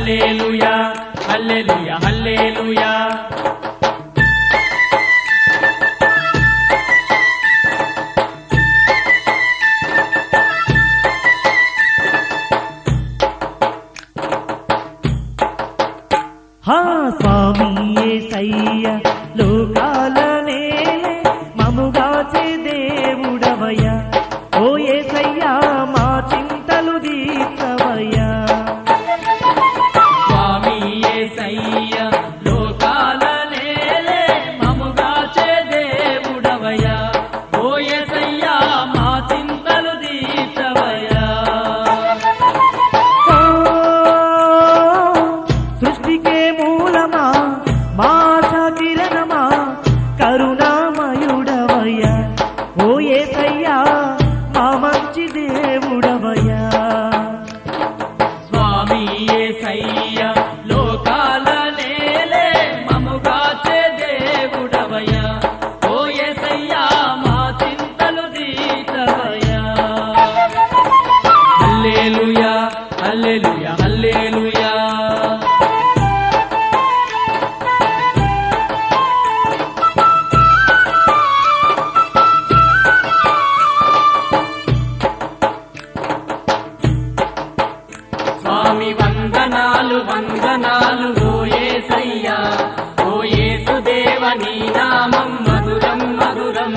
హల్లెలూయా హల్లెలూయా హల్లెలూయా స్వామి యేసయ్య లోకాల నేలే మముగాచే దేవుడవయ్యా ఓ యేసయ్యా మా చింతలు తీర్చవయ్యా స్వామి యేసయ్య లోకాల నేలే మముగాచే దేవుడవయ్యా ఓ యేసయ్యా మా చింతలు తీర్చవయ్యా సృష్టికే మూలమా మా కిరణమా కరుణామయుడవయ్యా ఓ యేసయ్యా మా మంచి దేవుడవయ్యా స్వామి యేసయ్య లోకాల నేలే మముగాచే దేవుడవయ్యా ఓ యేసయ్యా మా చింతలు తీర్చవయ్యా హల్లెలూయా హల్లెలూయా హల్లెలూయా స్వామి వందనాలు వందనాలు ఓ యేసయ్యా ఓ యేసుదేవ నీ నామం మధురం మధురం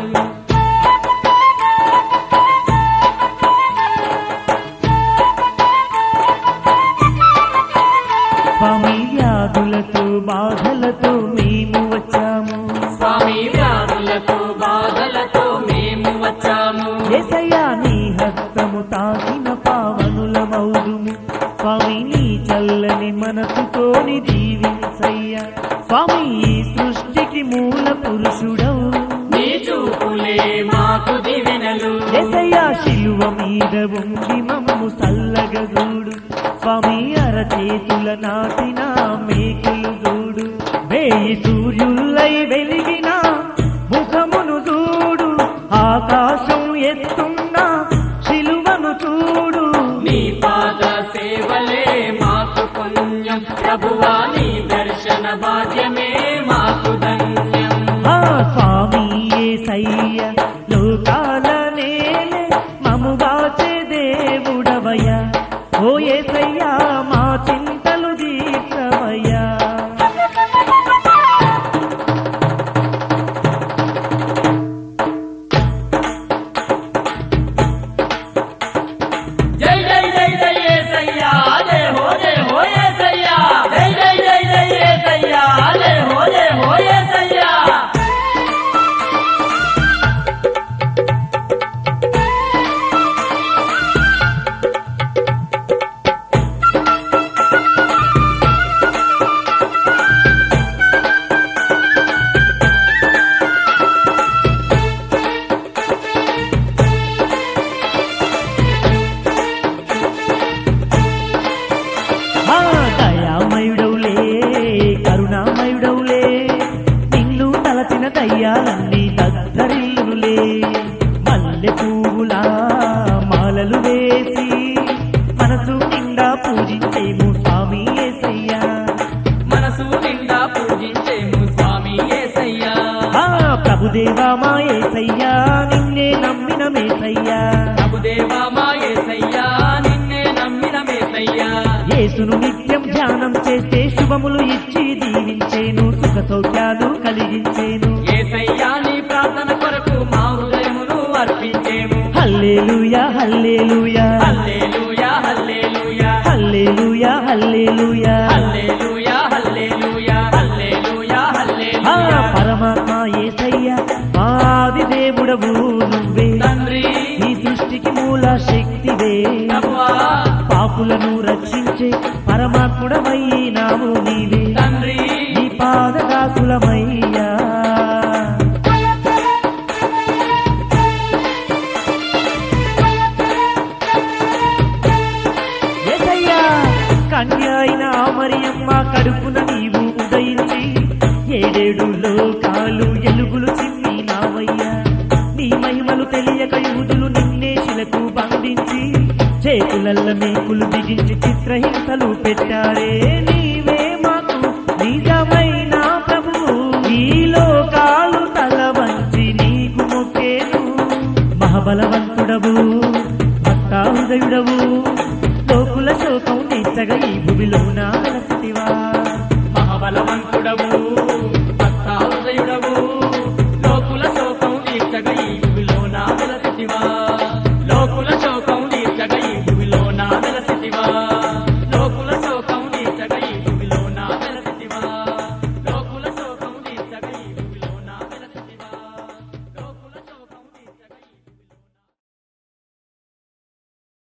స్వామి వ్యాధులతో బాధలతో మేము వచ్చాము స్వామి వ్యాధులతో బాధలతో మేము వచ్చాము యేసయ్యా నీ హస్తము తాకిన పావనులమౌదుము స్వామి నీ చల్లని మనసుతోని దీవించయ్యా స్వామి ఈ సృష్టికి మూల పురుషుడవు నీ చూపులే మాకు దివెనలు యేసయ్యా శిలువ మీద ఉండి మమ్ము సల్లగా చూడు స్వామి అరచేతుల నాటిన మేకులు చూడు వేయి సూర్యులై వెలిగిన ముఖమును చూడు ఆకాశం ఎత్తున్న శిలువను చూడు నీ పాద సేవలే మాకు పుణ్యం ప్రభువా నీ దర్శన భాగ్యమే మాకు ధన్యం స్వామి యేసయ్య లోకాల నేలే మముగాచే దేవుడవయ్యా ఓ యేసయ్యా మా చింతలు తీర్చవయ్యా జై జై జై జై యేసయ్యా జై హో యేసయ్యా జై జై జై జై యేసయ్యా జై హో యేసయ్యా దయామయుడవులే కరుణామయుడవులే నిన్ను తలచిన దయ్యాలన్నీ దద్దరిల్లులే మల్లె పువ్వులా మాలలు వేసి మనసు నిండా పూజించేము స్వామి యేసయ్యా మనసు నిండా పూజించేము స్వామి యేసయ్యా ప్రభుదేవా మా యేసయ్యా నిన్నే నమ్మిన మేసయ్యా ప్రభుదేవా మా యేసయ్యా నిన్నే నమ్మిన మేసయ్యా యేసును నిత్యం ధ్యానం చేస్తే శుభములు ఇచ్చి దీవించేను సుఖ సౌఖ్యాలు కలిగించేను యేసయ్యా నీ ప్రార్థన కొరకు మా హృదయమును అర్పించేము హల్లెలూయా హల్లెలూయా హల్లెలూయా హల్లెలూయా హల్లెలూయా హల్లెలూయా హల్లెలూయా హల్లెలూయా హల్లెలూయా హల్లెలూయా పరమాత్మ యేసయ్యా ఆది దేవుడవు నువ్వే తండ్రి ఈ సృష్టికి మూల శక్తివే ప్రభువా పాపులను రక్షించే పరమాత్ముడవైనావు నీవే తండ్రి నీ పాదదాసులమయ్యా యేసయ్యా కన్య అయిన మరియమ్మ కడుపున నీవు ఉదయించి ఏడేడు లోకాలు ఎలుగులు చిమ్మినావయ్యా నీ మహిమలు తెలియక యూదులు నిన్నే శిలకు బంధించి టేకులల్ల మేకులు బిగించి చిత్రహింసలు పెట్టారే నీవే మాకు నిజమైన ప్రభువు ఈ లోకాలు తల వంచి నీకు మొక్కేను మహాబలవంతుడవు భక్తాహృదయుడవు లోకుల శోకం తీర్చగా ఈ భూమిలో నా వెలసితివా